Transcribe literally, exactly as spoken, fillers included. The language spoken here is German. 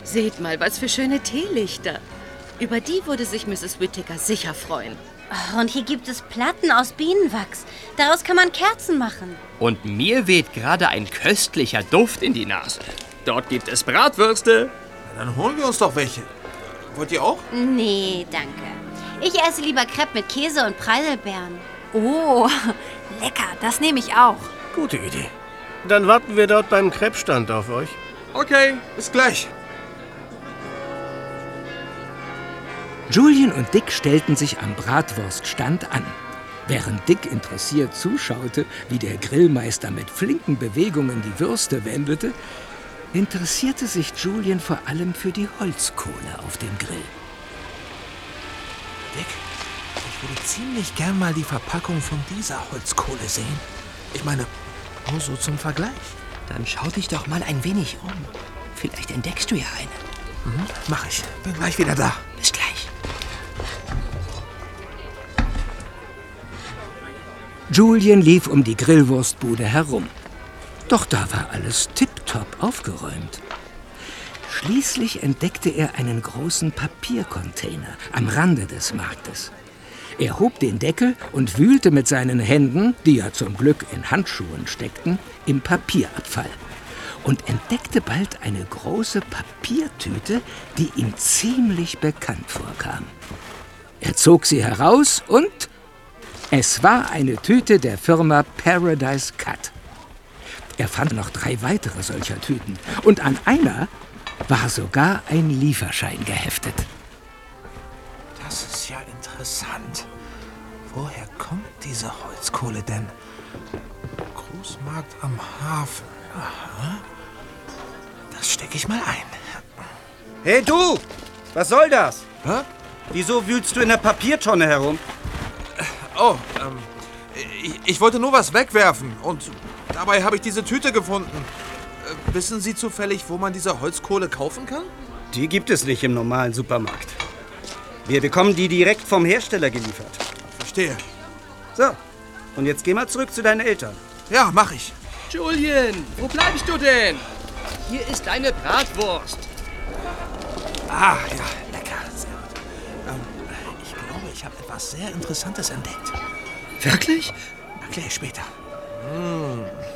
Seht mal, was für schöne Teelichter. Über die würde sich Misses Whittaker sicher freuen. Oh, und hier gibt es Platten aus Bienenwachs. Daraus kann man Kerzen machen. Und mir weht gerade ein köstlicher Duft in die Nase. Dort gibt es Bratwürste. Na, dann holen wir uns doch welche. Wollt ihr auch? Nee, danke. Ich esse lieber Crepe mit Käse und Preiselbeeren. Oh, lecker, das nehme ich auch. Gute Idee. Dann warten wir dort beim Crepe-Stand auf euch. Okay, bis gleich. Julien und Dick stellten sich am Bratwurststand an. Während Dick interessiert zuschaute, wie der Grillmeister mit flinken Bewegungen die Würste wendete, interessierte sich Julien vor allem für die Holzkohle auf dem Grill. Dick, ich würde ziemlich gern mal die Verpackung von dieser Holzkohle sehen. Ich meine, nur so zum Vergleich. Dann schau dich doch mal ein wenig um. Vielleicht entdeckst du ja eine. Mhm, mach ich. Bin gleich wieder da. Bis gleich. Julien lief um die Grillwurstbude herum. Doch da war alles tipptopp aufgeräumt. Schließlich entdeckte er einen großen Papiercontainer am Rande des Marktes. Er hob den Deckel und wühlte mit seinen Händen, die ja zum Glück in Handschuhen steckten, im Papierabfall und entdeckte bald eine große Papiertüte, die ihm ziemlich bekannt vorkam. Er zog sie heraus und es war eine Tüte der Firma Paradise Cut. Er fand noch drei weitere solcher Tüten und an einer war sogar ein Lieferschein geheftet. Das ist ja interessant. Woher kommt diese Holzkohle denn? Großmarkt am Hafen. Aha. Das stecke ich mal ein. Hey du! Was soll das? Hä? Wieso wühlst du in der Papiertonne herum? Oh, ähm, ich, ich wollte nur was wegwerfen und dabei habe ich diese Tüte gefunden. Äh, wissen Sie zufällig, wo man diese Holzkohle kaufen kann? Die gibt es nicht im normalen Supermarkt. Wir bekommen die direkt vom Hersteller geliefert. Verstehe. So, und jetzt geh mal zurück zu deinen Eltern. Ja, mach ich. Julien, wo bleibst du denn? Hier ist deine Bratwurst. Ah, ja, lecker. Sehr gut. Ähm, ich glaube, ich habe etwas sehr Interessantes entdeckt. Wirklich? Erkläre ich später. Mmh.